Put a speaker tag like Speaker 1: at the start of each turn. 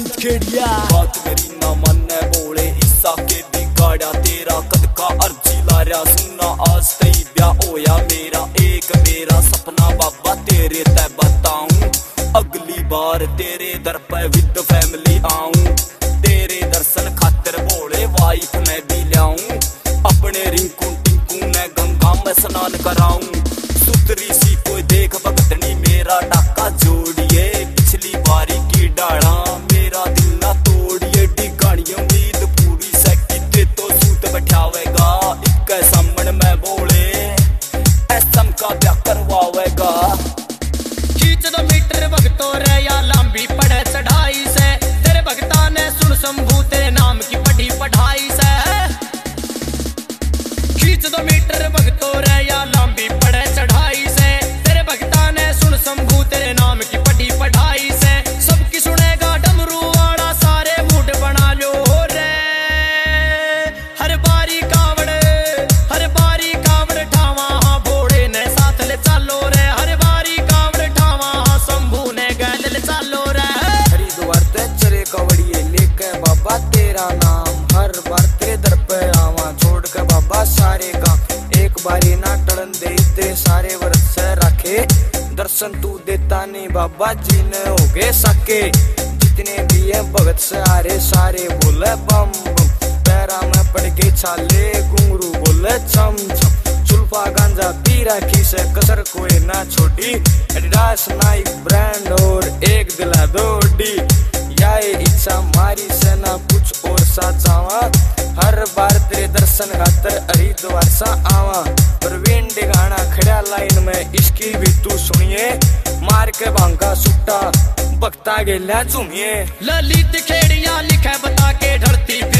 Speaker 1: ललित खेड़िया।
Speaker 2: बात मेरी ना माने बोले ईसा के बिगाड़ा तेरा कद का अर्जी लारा सुनना आज तई ब्याह होया मेरा एक मेरा सपना बाबा तेरे ते बताऊं अगली बार तेरे दर पे विद फैमिली आऊं तेरे दर्शन खातिर बोले वाइफ मैं भी लाऊं अपने रिंकू टिंकू ने गंगा में स्नान कराऊं सुतरी सी कोई देख भगतनी मेरा डाका जोड़िए पिछली बारी की डाला मेरा दिल ना तोड़िए डिगानी उम्मीद पूरी सकी तो सूत बैठावेगा एक सामने में बोले एसएम का ब्याह करवावेगा।
Speaker 3: खींच 2 मीटर भगतों रे या लंबी पड़े चढ़ाई से तेरे भगता ने सुन शंभू तेरे नाम की पढ़ी पढ़ाई से खींच 2 मीटर भगतों रे या लंबी पड़े चढ़ाई से तेरे भगता ने सुन शंभू तेरे नाम की पढ़ी पढ़ाई से सबकी सुनेगा डमरू वाला सारे मूड बना लो रे हर बारी कावड़ ठावा भोड़े ने साथ ले चालो रे हर बारी कावड़ ठावा शंभू ने गैल ले चालो रे
Speaker 4: हरिद्वार ते चरे कवड़िए लेके बाबा तेरा नाम हर बार तेरे दर पे आवा छोड़ के बाबा सारे काम एक बारी ना टलन दे सारे व्रत से रखे दर्शन तू देता नहीं बाबा जी ने हो गए सके जितने भी है भगत से आरे सारे बोले बम बम पैरा में पड़ के छाले घुंगरू बोले छम छम सुल्फा गांजा पी रखी से कसर कोई ना छोड़ी एडिडास नाइक ब्रांड और एक दिला दोडी या इच्छा मारी से ना कुछ और सा चावा हर बार तेरे दर्शन खातर हरिद्वार सा आवा प्रवीण डिगाना खड़ा लाइन में इसकी भी तू सुनिए मार के भांगा सुट्टा बख्ता गेला चुमिए
Speaker 3: ललित खेड़िया लिखे बता के धरती